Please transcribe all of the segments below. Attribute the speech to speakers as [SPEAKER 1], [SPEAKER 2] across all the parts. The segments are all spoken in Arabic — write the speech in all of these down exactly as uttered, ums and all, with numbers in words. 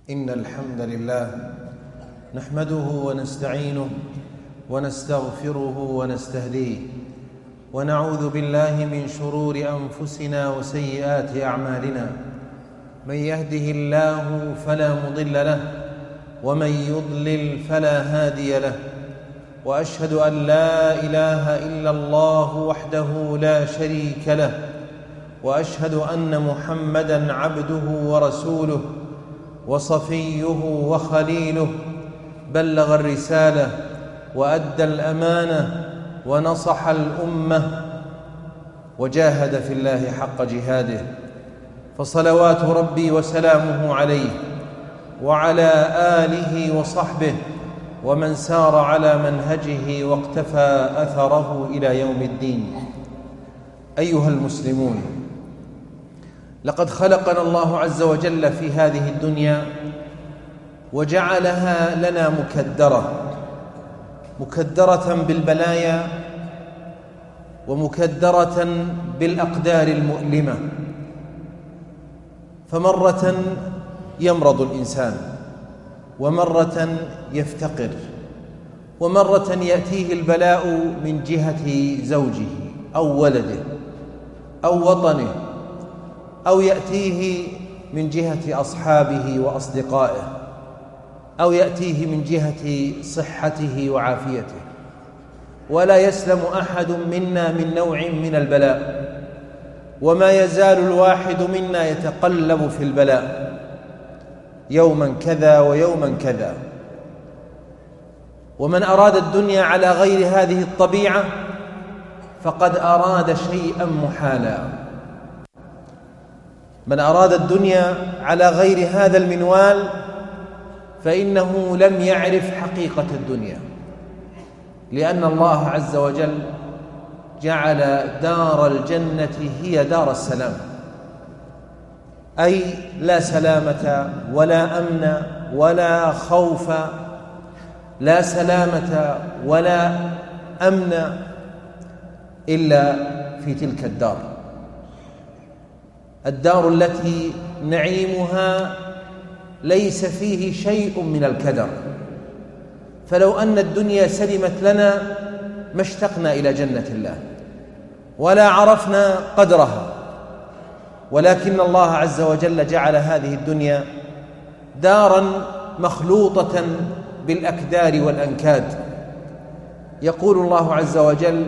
[SPEAKER 1] إن الحمد لله نحمده ونستعينه ونستغفره ونستهديه، ونعوذ بالله من شرور أنفسنا وسيئات أعمالنا. من يهده الله فلا مضل له، ومن يضلل فلا هادي له. وأشهد أن لا إله إلا الله وحده لا شريك له، وأشهد أن محمدًا عبده ورسوله وصفيه وخليله، بلغ الرسالة وأدى الأمانة ونصح الأمة وجاهد في الله حق جهاده، فصلوات ربي وسلامه عليه وعلى آله وصحبه ومن سار على منهجه واقتفى أثره إلى يوم الدين. أيها المسلمون، لقد خلقنا الله عز وجل في هذه الدنيا وجعلها لنا مكدرة مكدرة بالبلايا ومكدرة بالأقدار المؤلمة. فمرة يمرض الإنسان، ومرة يفتقر، ومرة يأتيه البلاء من جهة زوجه أو ولده أو وطنه، أو يأتيه من جهة أصحابه وأصدقائه، أو يأتيه من جهة صحته وعافيته. ولا يسلم أحد منا من نوع من البلاء، وما يزال الواحد منا يتقلب في البلاء، يوما كذا ويوما كذا. ومن أراد الدنيا على غير هذه الطبيعة فقد أراد شيئا محالا. من أراد الدنيا على غير هذا المنوال فإنه لم يعرف حقيقة الدنيا، لأن الله عز وجل جعل دار الجنة هي دار السلام، أي لا سلامة ولا أمن ولا خوف، لا سلامة ولا أمن إلا في تلك الدار، الدار التي نعيمها ليس فيه شيء من الكدر. فلو أن الدنيا سلمت لنا ما اشتقنا إلى جنة الله ولا عرفنا قدرها، ولكن الله عز وجل جعل هذه الدنيا دارا مخلوطة بالأكدار والأنكاد. يقول الله عز وجل: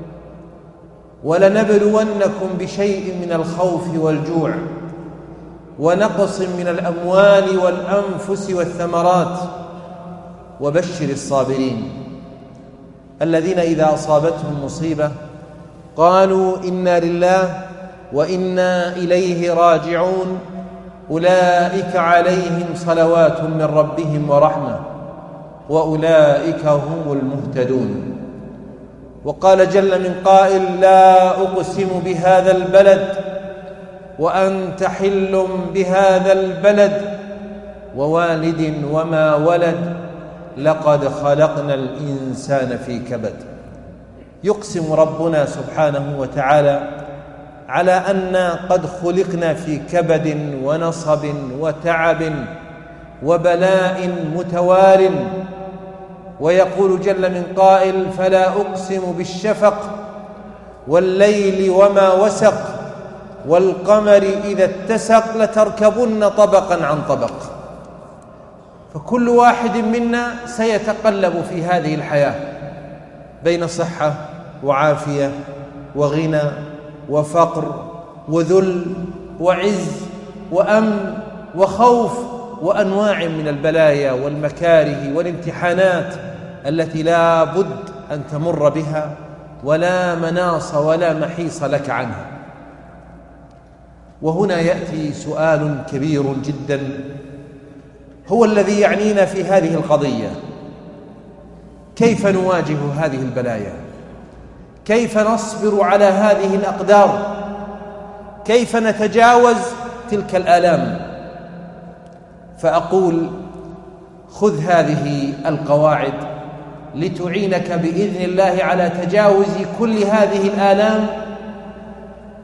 [SPEAKER 1] ولنبلونكم بشيء من الخوف والجوع ونقص من الأموال والأنفس والثمرات وبشر الصابرين الذين إذا أصابتهم مصيبة قالوا إنا لله وإنا إليه راجعون أولئك عليهم صلوات من ربهم ورحمة وأولئك هم المهتدون. وقال جل من قائل: لا أقسم بهذا البلد وأنت حل بهذا البلد ووالد وما ولد لقد خلقنا الإنسان في كبد. يقسم ربنا سبحانه وتعالى على أن قد خلقنا في كبد ونصب وتعب وبلاء متوال. ويقول جل من قائل: فلا أقسم بالشفق والليل وما وسق والقمر إذا اتسق لتركبن طبقا عن طبق. فكل واحد منا سيتقلب في هذه الحياة بين صحة وعافية وغنى وفقر وذل وعز وأمن وخوف وأنواع من البلايا والمكاره والامتحانات التي لا بد أن تمر بها ولا مناص ولا محيص لك عنها. وهنا يأتي سؤال كبير جدا هو الذي يعنينا في هذه القضية: كيف نواجه هذه البلايا؟ كيف نصبر على هذه الأقدار؟ كيف نتجاوز تلك الآلام؟ فأقول: خذ هذه القواعد لتعينك بإذن الله على تجاوز كل هذه الآلام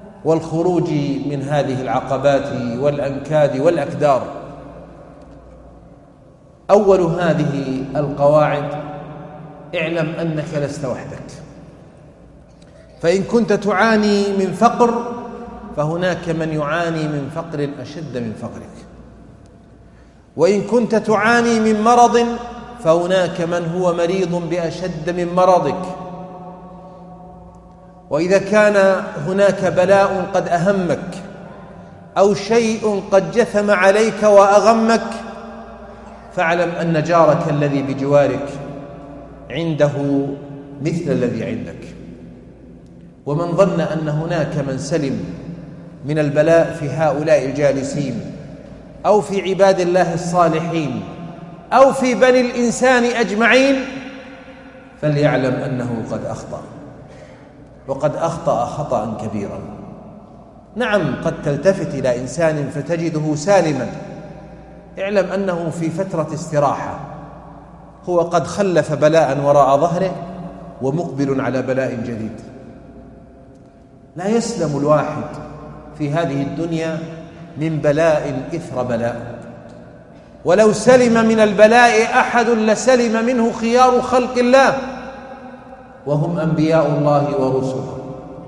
[SPEAKER 1] والخروج من هذه العقبات والأنكاد والأكدار. أول هذه القواعد: اعلم أنك لست وحدك، فإن كنت تعاني من فقر فهناك من يعاني من فقر أشد من فقرك، وإن كنت تعاني من مرض فهناك من هو مريض بأشد من مرضك، وإذا كان هناك بلاء قد أهمك أو شيء قد جثم عليك وأغمك فاعلم أن جارك الذي بجوارك عنده مثل الذي عندك. ومن ظن أن هناك من سلم من البلاء في هؤلاء الجالسين أو في عباد الله الصالحين أو في بني الإنسان أجمعين فليعلم أنه قد أخطأ، وقد أخطأ خطأ كبيرا. نعم، قد تلتفت إلى إنسان فتجده سالما، اعلم أنه في فترة استراحة، هو قد خلف بلاء وراء ظهره ومقبل على بلاء جديد. لا يسلم الواحد في هذه الدنيا من بلاء إثر بلاء، ولو سلم من البلاء أحد لسلم منه خيار خلق الله وهم أنبياء الله ورسله.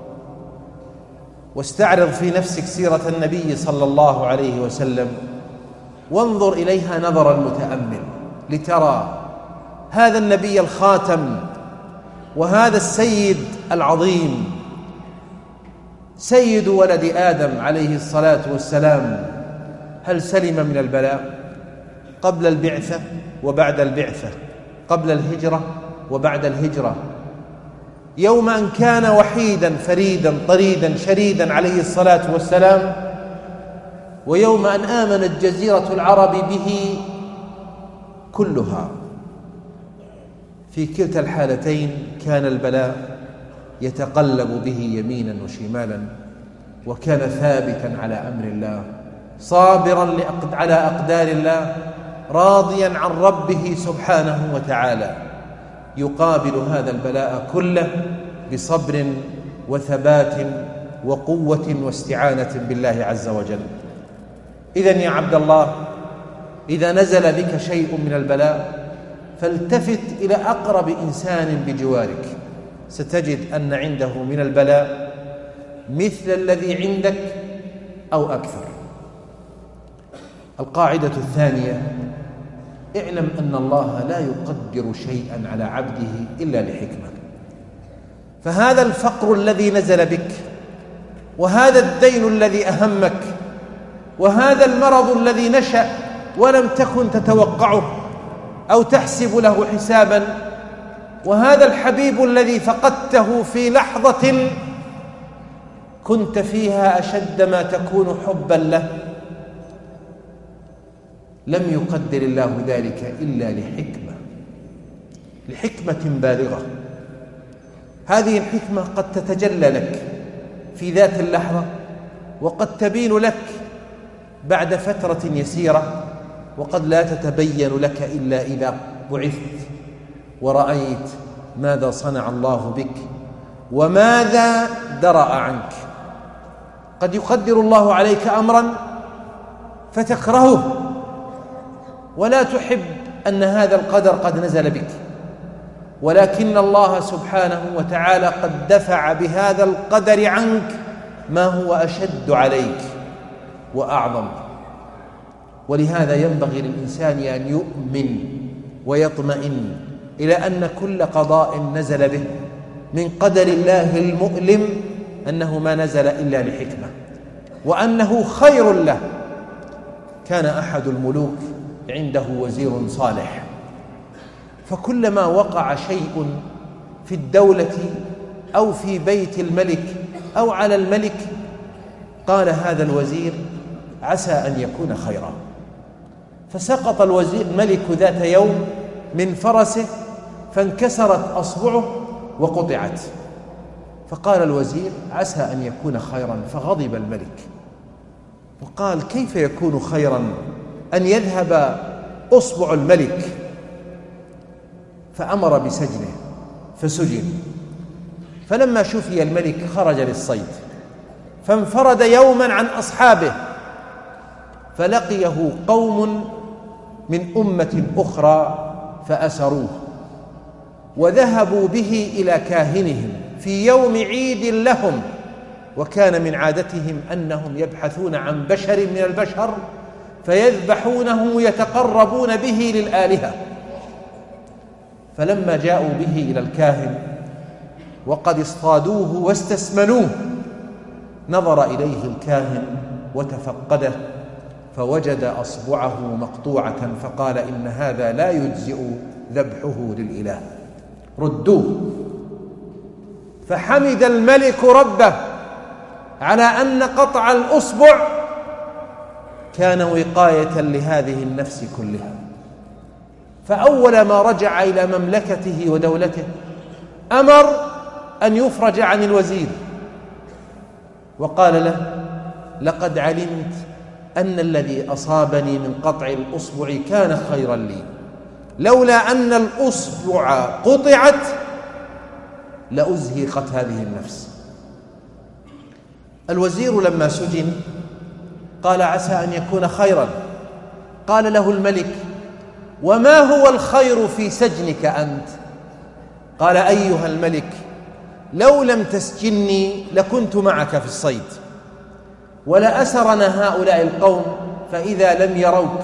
[SPEAKER 1] واستعرض في نفسك سيرة النبي صلى الله عليه وسلم وانظر إليها نظر المتأمل لترى هذا النبي الخاتم وهذا السيد العظيم سيد ولد آدم عليه الصلاة والسلام، هل سلم من البلاء قبل البعثة وبعد البعثة، قبل الهجرة وبعد الهجرة، يوم أن كان وحيدا فريدا طريدا شريدا عليه الصلاة والسلام، ويوم أن آمنت جزيرة العرب به كلها؟ في كلتا الحالتين كان البلاء يتقلب به يمينا وشمالا، وكان ثابتا على أمر الله، صابرا على أقدار الله، راضيا عن ربه سبحانه وتعالى، يقابل هذا البلاء كله بصبر وثبات وقوة واستعانة بالله عز وجل. إذن يا عبد الله، إذا نزل بك شيء من البلاء فالتفت إلى أقرب إنسان بجوارك، ستجد أن عنده من البلاء مثل الذي عندك أو أكثر. القاعدة الثانية: اعلم أن الله لا يقدر شيئا على عبده إلا لحكمة. فهذا الفقر الذي نزل بك، وهذا الدين الذي أهمك، وهذا المرض الذي نشأ ولم تكن تتوقعه أو تحسب له حسابا، وهذا الحبيب الذي فقدته في لحظة كنت فيها أشد ما تكون حبا له، لم يقدر الله ذلك إلا لحكمة، لحكمة بالغة. هذه الحكمة قد تتجلى لك في ذات اللحظة، وقد تبين لك بعد فترة يسيرة، وقد لا تتبين لك إلا إذا بعثت ورأيت ماذا صنع الله بك وماذا درأ عنك. قد يقدر الله عليك أمرا فتكرهه ولا تحب أن هذا القدر قد نزل بك، ولكن الله سبحانه وتعالى قد دفع بهذا القدر عنك ما هو أشد عليك وأعظم. ولهذا ينبغي للإنسان أن يؤمن ويطمئن إلى أن كل قضاء نزل به من قدر الله المؤلم أنه ما نزل إلا لحكمة، وأنه خير له. كان أحد الملوك عنده وزير صالح، فكلما وقع شيء في الدولة أو في بيت الملك أو على الملك قال هذا الوزير عسى أن يكون خيرا. فسقط الوزير الملك ذات يوم من فرسه فانكسرت أصبعه وقطعت، فقال الوزير عسى أن يكون خيرا، فغضب الملك وقال كيف يكون خيرا أن يذهب أصبع الملك؟ فأمر بسجنه فسجن. فلما شفي الملك خرج للصيد، فانفرد يوما عن أصحابه، فلقيه قوم من أمة أخرى فأسروه وذهبوا به إلى كاهنهم في يوم عيد لهم، وكان من عادتهم أنهم يبحثون عن بشر من البشر فيذبحونه يتقربون به للآلهة. فلما جاءوا به إلى الكاهن وقد اصطادوه واستسمنوه نظر إليه الكاهن وتفقده فوجد أصبعه مقطوعة فقال: إن هذا لا يجزئ ذبحه للإله، ردوه. فحمد الملك ربه على أن قطع الأصبع كان وقاية لهذه النفس كلها. فأول ما رجع إلى مملكته ودولته أمر أن يفرج عن الوزير وقال له: لقد علمت أن الذي أصابني من قطع الأصبع كان خيرا لي، لولا أن الأصبع قطعت لأزهقت هذه النفس. الوزير لما سجن قال: عسى أن يكون خيرا. قال له الملك: وما هو الخير في سجنك أنت؟ قال: أيها الملك، لو لم تسجني لكنت معك في الصيد، ولأسرنا هؤلاء القوم فإذا لم يروك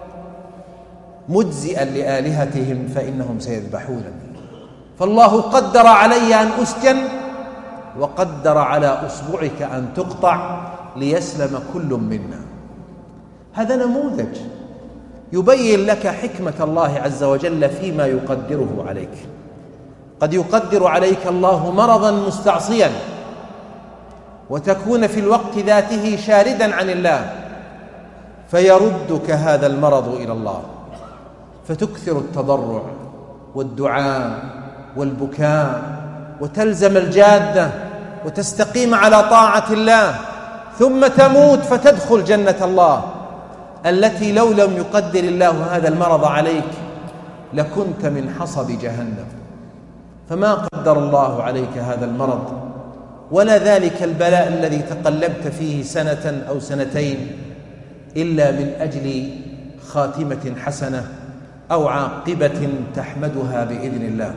[SPEAKER 1] مجزئا لآلهتهم فإنهم سيذبحونني، فالله قدر علي أن أسجن وقدر على أصبعك أن تقطع ليسلم كل منا. هذا نموذج يبين لك حكمة الله عز وجل فيما يقدره عليك. قد يقدر عليك الله مرضا مستعصيا وتكون في الوقت ذاته شاردا عن الله، فيردك هذا المرض إلى الله فتكثر التضرع والدعاء والبكاء وتلزم الجادة وتستقيم على طاعة الله، ثم تموت فتدخل جنة الله التي لو لم يقدر الله هذا المرض عليك لكنت من حصب جهنم. فما قدر الله عليك هذا المرض ولا ذلك البلاء الذي تقلبت فيه سنة أو سنتين إلا من أجل خاتمة حسنة أو عاقبة تحمدها بإذن الله.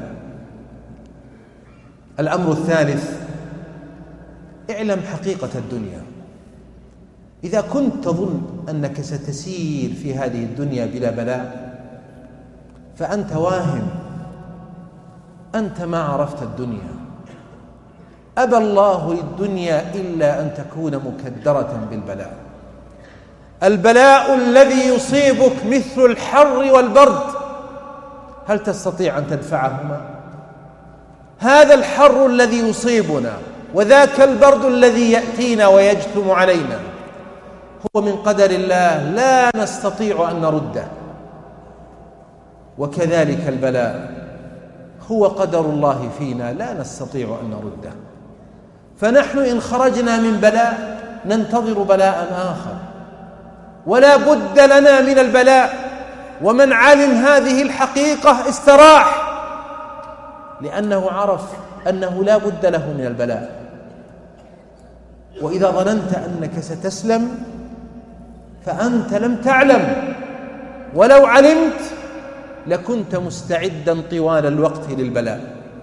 [SPEAKER 1] الأمر الثالث: اعلم حقيقة الدنيا. إذا كنت تظن أنك ستسير في هذه الدنيا بلا بلاء فأنت واهم، أنت ما عرفت الدنيا. أبى الله الدنيا إلا أن تكون مكدرة بالبلاء. البلاء الذي يصيبك مثل الحر والبرد، هل تستطيع أن تدفعهما؟ هذا الحر الذي يصيبنا وذاك البرد الذي يأتينا ويجثم علينا هو من قدر الله لا نستطيع أن نرده، وكذلك البلاء هو قدر الله فينا لا نستطيع أن نرده. فنحن إن خرجنا من بلاء ننتظر بلاء آخر، ولا بد لنا من البلاء. ومن علم هذه الحقيقة استراح، لأنه عرف أنه لا بد له من البلاء. وإذا ظننت أنك ستسلم فأنت لم تعلم، ولو علمت لكنت مستعدا طوال الوقت للبلاء.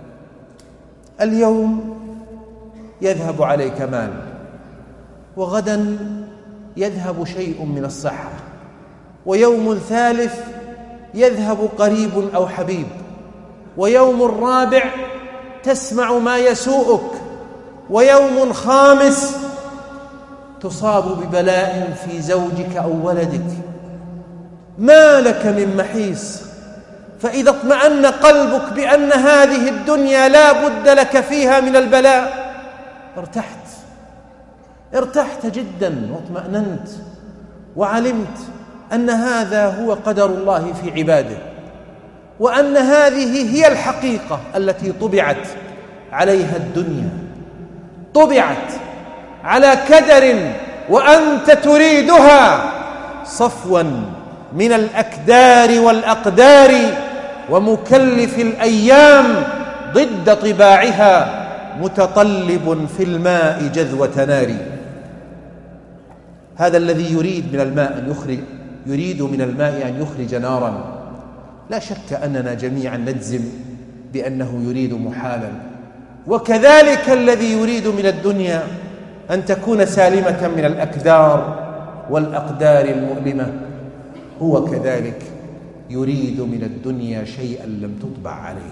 [SPEAKER 1] اليوم يذهب عليك مال، وغدا يذهب شيء من الصحة، ويوم ثالث يذهب قريب أو حبيب، ويوم الرابع تسمع ما يسوءك، ويوم خامس تصاب ببلاء في زوجك أو ولدك. ما لك من محيص. فإذا اطمأن قلبك بأن هذه الدنيا لا بد لك فيها من البلاء ارتحت ارتحت جدا واطمأننت، وعلمت أن هذا هو قدر الله في عباده، وأن هذه هي الحقيقة التي طبعت عليها الدنيا، طبعت على كدر وأنت تريدها صفوا من الأكدار والأقدار، ومكلف الأيام ضد طباعها متطلب في الماء جذوة نار. هذا الذي يريد من الماء أن يخرج يريد من الماء أن يخرج نارا، لا شك أننا جميعا نجزم بأنه يريد محالا. وكذلك الذي يريد من الدنيا أن تكون سالمة من الأكدار والأقدار المؤلمة هو كذلك يريد من الدنيا شيئا لم تطبع عليه.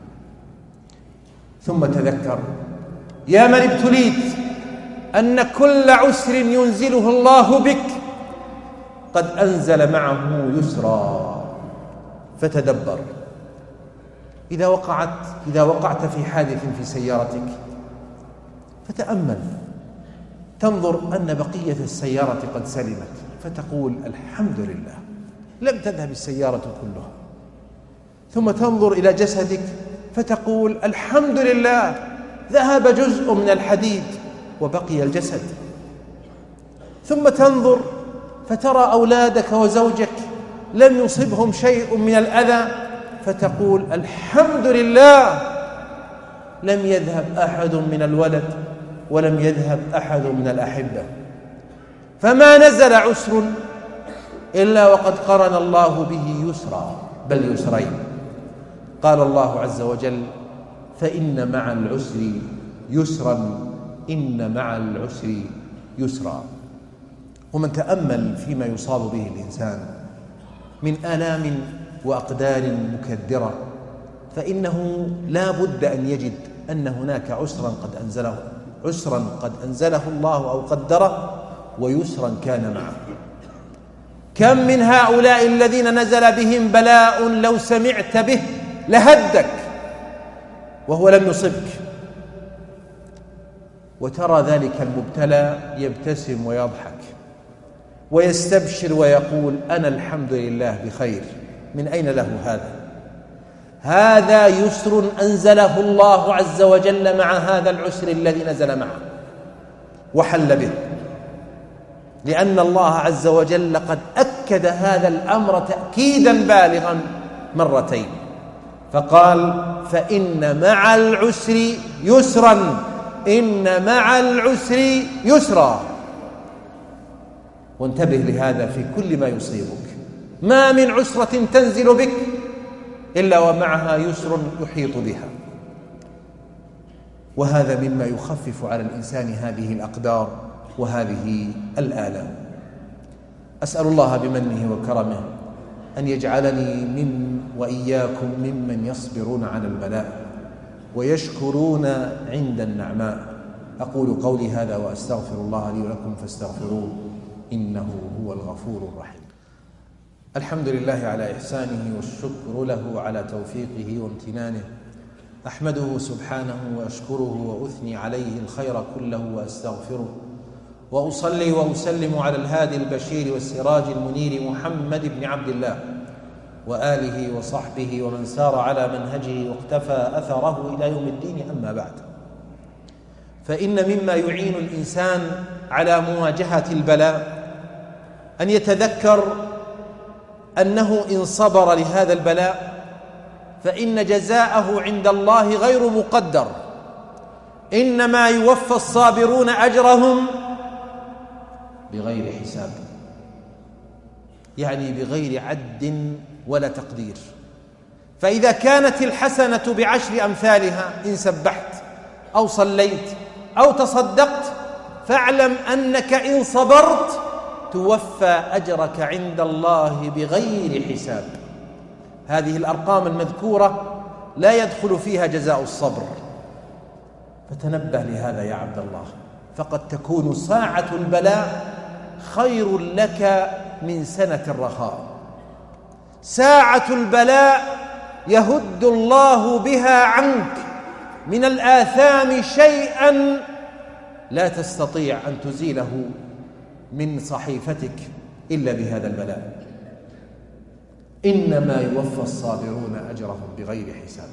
[SPEAKER 1] ثم تذكر يا من ابتليت أن كل عسر ينزله الله بك قد أنزل معه يسرا، فتدبر. إذا وقعت إذا وقعت في حادث في سيارتك فتأمل، تنظر أن بقية السيارة قد سلمت، فتقول الحمد لله لم تذهب السيارة كلها. ثم تنظر إلى جسدك فتقول الحمد لله ذهب جزء من الحديد وبقي الجسد. ثم تنظر فترى أولادك وزوجك لم يصبهم شيء من الأذى، فتقول الحمد لله لم يذهب أحد من الولد ولم يذهب أحد من الأحبة. فما نزل عسر إلا وقد قرن الله به يسرا، بل يسرين. قال الله عز وجل فإن مع العسر يسرا، إن مع العسر يسرا. ومن تأمل فيما يصاب به الإنسان من آلام وأقدار مكدرة فإنه لا بد أن يجد أن هناك عسرا قد أنزله عسرا قد أنزله الله أو قدره، ويسرا كان معه. كم من هؤلاء الذين نزل بهم بلاء لو سمعت به لهدك وهو لم يصبك، وترى ذلك المبتلى يبتسم ويضحك ويستبشر ويقول أنا الحمد لله بخير. من أين له هذا؟ هذا يسر أنزله الله عز وجل مع هذا العسر الذي نزل معه وحل به، لأن الله عز وجل قد أكد هذا الأمر تأكيدا بالغا مرتين، فقال فإن مع العسر يسرا، إن مع العسر يسرا. وانتبه لهذا في كل ما يصيبك، ما من عسرة تنزل بك إلا ومعها يسر يحيط بها، وهذا مما يخفف على الإنسان هذه الأقدار وهذه الآلام. أسأل الله بمنه وكرمه أن يجعلني من وإياكم ممن يصبرون على البلاء ويشكرون عند النعماء. أقول قولي هذا وأستغفر الله لي ولكم فاستغفروه إنه هو الغفور الرحيم. الحمد لله على إحسانه والشكر له على توفيقه وامتنانه. أحمده سبحانه وأشكره وأثني عليه الخير كله وأستغفره، وأصلي وأسلم على الهادي البشير والسراج المنير محمد بن عبد الله وآله وصحبه ومن سار على منهجه واقتفى أثره إلى يوم الدين. أما بعد، فإن مما يعين الإنسان على مواجهة البلاء أن يتذكر أنه إن صبر لهذا البلاء فإن جزاءه عند الله غير مقدر، إنما يوفى الصابرون أجرهم بغير حساب، يعني بغير عد ولا تقدير. فإذا كانت الحسنة بعشر أمثالها إن سبحت أو صليت أو تصدقت فاعلم أنك إن صبرت توفى أجرك عند الله بغير حساب. هذه الأرقام المذكورة لا يدخل فيها جزاء الصبر، فتنبه لهذا يا عبد الله، فقد تكون ساعة البلاء خير لك من سنة الرخاء. ساعة البلاء يهد الله بها عنك من الآثام شيئا لا تستطيع أن تزيله من صحيفتك إلا بهذا البلاء. إنما يوفى الصابرون أجرهم بغير حساب.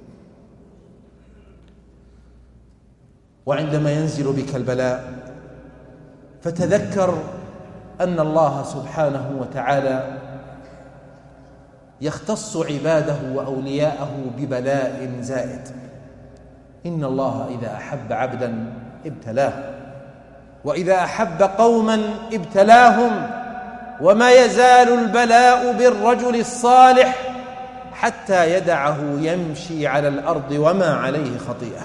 [SPEAKER 1] وعندما ينزل بك البلاء فتذكر أن الله سبحانه وتعالى يختص عباده وأولياءه ببلاء زائد. إن الله إذا أحب عبدا ابتلاه، وإذا أحب قوما ابتلاهم، وما يزال البلاء بالرجل الصالح حتى يدعه يمشي على الأرض وما عليه خطيئة.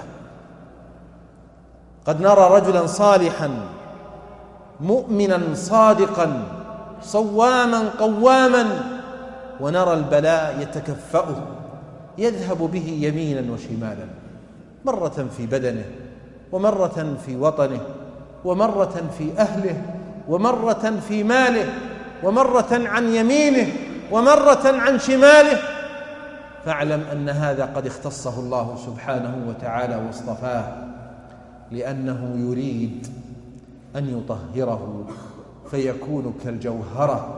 [SPEAKER 1] قد نرى رجلا صالحا مؤمنا صادقا صواما قواما، ونرى البلاء يتكفأه يذهب به يمينا وشمالا، مرة في بدنه، ومرة في وطنه، ومرة في أهله، ومرة في ماله، ومرة عن يمينه، ومرة عن شماله. فاعلم أن هذا قد اختصه الله سبحانه وتعالى واصطفاه، لأنه يريد أن يطهره فيكون كالجوهرة،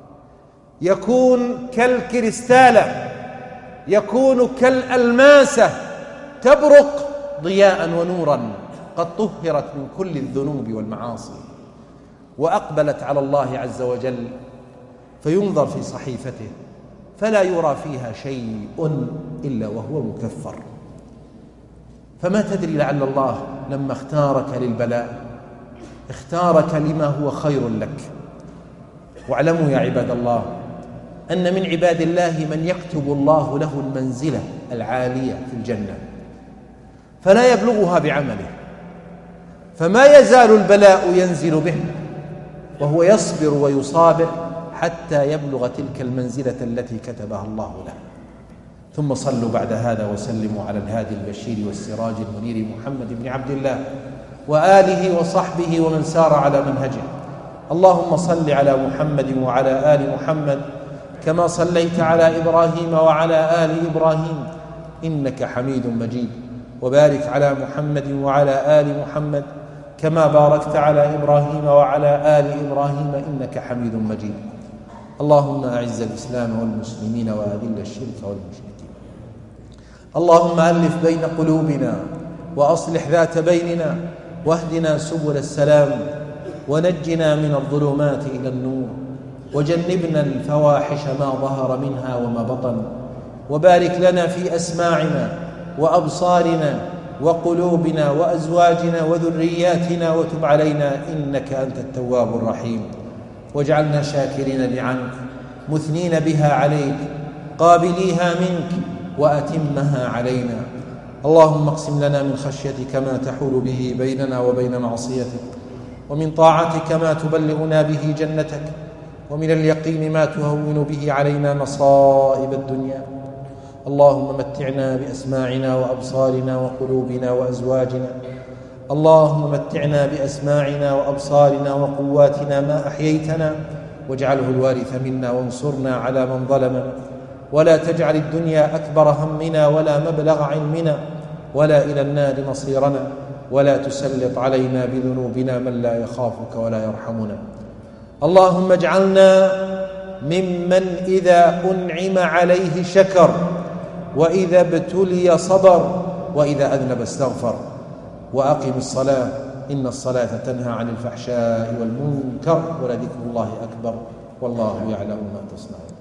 [SPEAKER 1] يكون كالكريستالة، يكون كالألماسة، تبرق ضياء ونورا، قد طهرت من كل الذنوب والمعاصي وأقبلت على الله عز وجل، فينظر في صحيفته فلا يرى فيها شيء إلا وهو مكفر. فما تدري لعل الله لما اختارك للبلاء اختارك لما هو خير لك. واعلموا يا عباد الله أن من عباد الله من يكتب الله له المنزلة العالية في الجنة فلا يبلغها بعمله، فما يزال البلاء ينزل به وهو يصبر ويصابر حتى يبلغ تلك المنزلة التي كتبها الله له. ثم صلوا بعد هذا وسلموا على الهادي البشير والسراج المنير محمد بن عبد الله وآله وصحبه ومن سار على منهجه. اللهم صل على محمد وعلى آل محمد كما صليت على إبراهيم وعلى آل إبراهيم إنك حميد مجيد، وبارك على محمد وعلى آل محمد كما باركت على إبراهيم وعلى آل إبراهيم إنك حميد مجيد. اللهم أعز الإسلام والمسلمين وأذل الشرك والمشركين. اللهم ألف بين قلوبنا وأصلح ذات بيننا واهدنا سبل السلام ونجنا من الظلمات إلى النور وجنبنا الفواحش ما ظهر منها وما بطن، وبارك لنا في أسماعنا وأبصارنا وقلوبنا وأزواجنا وذرياتنا وتب علينا إنك أنت التواب الرحيم، واجعلنا شاكرين لعنك مثنين بها عليك قابليها منك وأتمها علينا. اللهم اقسم لنا من خشيتك ما تحول به بيننا وبين معصيتك، ومن طاعتك ما تبلغنا به جنتك، ومن اليقين ما تهون به علينا مصائب الدنيا. اللهم متعنا بأسماعنا وأبصارنا وقلوبنا وأزواجنا اللهم متعنا بأسماعنا وأبصارنا وقواتنا ما أحييتنا، واجعله الوارث منا وانصرنا على من ظلمنا، ولا تجعل الدنيا أكبر همنا ولا مبلغ علمنا ولا إلى النار مصيرنا، ولا تسلط علينا بذنوبنا من لا يخافك ولا يرحمنا. اللهم اجعلنا ممن إذا أنعم عليه شكر، وإذا ابتلي صبر، وإذا أذنب استغفر. وأقم الصلاة إن الصلاة تنهى عن الفحشاء والمنكر، ولذكر الله أكبر والله يعلم ما تصنعون.